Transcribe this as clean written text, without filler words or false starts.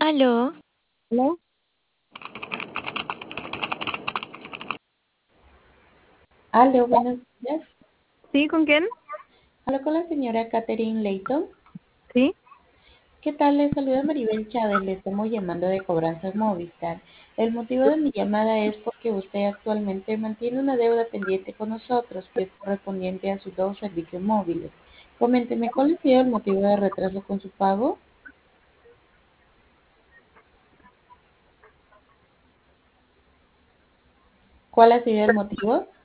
Aló, ¿Aló? Aló, buenos días. ¿Sí? ¿Con quién? Hablo con la señora Catherine Leighton. Sí. ¿Qué tal? Les saluda Maribel Chávez. Le estamos llamando de Cobranzas Movistar. El motivo de mi llamada es porque usted actualmente mantiene una deuda pendiente con nosotros que es correspondiente a sus dos servicios móviles. Coménteme, ¿cuál ha sido el motivo de retraso con su pago? ¿Cuál ha sido el motivo?